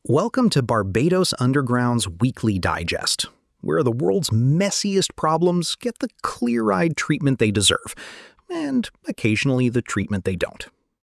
Welcome to Barbados Underground's Weekly Digest, where the world's messiest problems get the clear-eyed treatment they deserve, and occasionally the treatment they don't.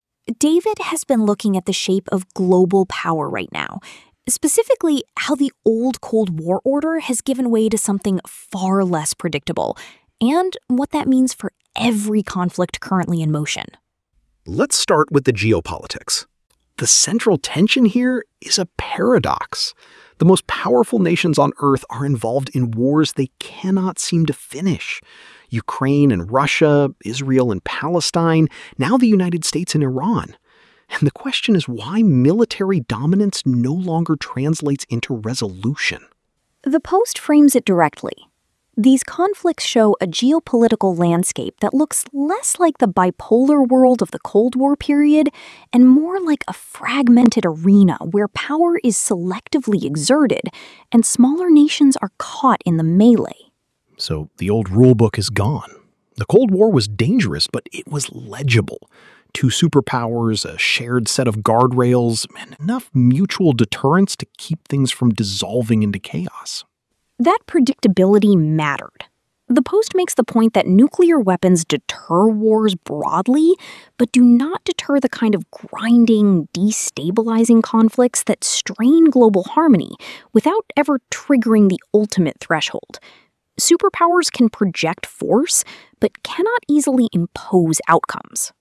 David has been looking at the shape of global power right now, specifically how the old Cold War order has given way to something far less predictable, and what that means for every conflict currently in motion. Let's start with the geopolitics. The central tension here is a paradox. The most powerful nations on Earth are involved in wars they cannot seem to finish. Ukraine and Russia, Israel and Palestine, now the United States and Iran. And the question is why military dominance no longer translates into resolution. The Post frames it directly. These conflicts show a geopolitical landscape that looks less like the bipolar world of the Cold War period and more like a fragmented arena where power is selectively exerted and smaller nations are caught in the melee. So the old rulebook is gone. The Cold War was dangerous, but it was legible. Two superpowers, a shared set of guardrails, and enough mutual deterrence to keep things from dissolving into chaos. That predictability mattered. The Post makes the point that nuclear weapons deter wars broadly, but do not deter the kind of grinding, destabilizing conflicts that strain global harmony without ever triggering the ultimate threshold. Superpowers can project force, but cannot easily impose outcomes.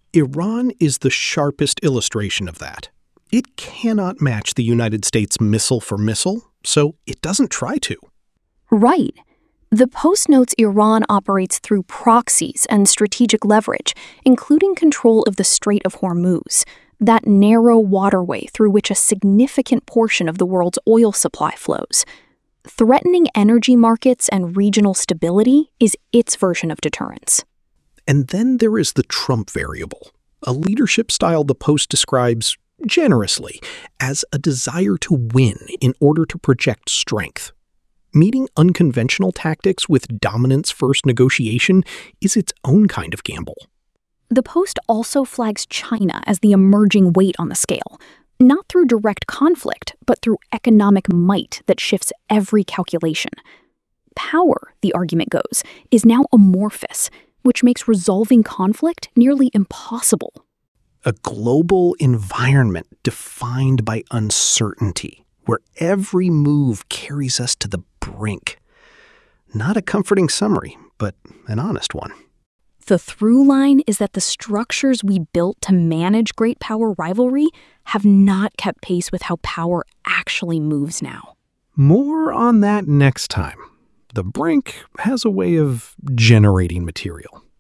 Iran is the sharpest illustration of that. It cannot match the United States missile for missile, so it doesn't try to. Right. The Post notes Iran operates through proxies and strategic leverage, including control of the Strait of Hormuz, that narrow waterway through which a significant portion of the world's oil supply flows. Threatening energy markets and regional stability is its version of deterrence. And then there is the Trump variable, a leadership style the Post describes generously as a desire to win in order to project strength. Meeting unconventional tactics with dominance-first negotiation is its own kind of gamble. The Post also flags China as the emerging weight on the scale, not through direct conflict, but through economic might that shifts every calculation. Power, the argument goes, is now amorphous, which makes resolving conflict nearly impossible. A global environment defined by uncertainty, where every move carries us to the brink. Not a comforting summary, but an honest one. The through line is that the structures we built to manage great power rivalry have not kept pace with how power actually moves now. More on that next time. The brink has a way of generating material.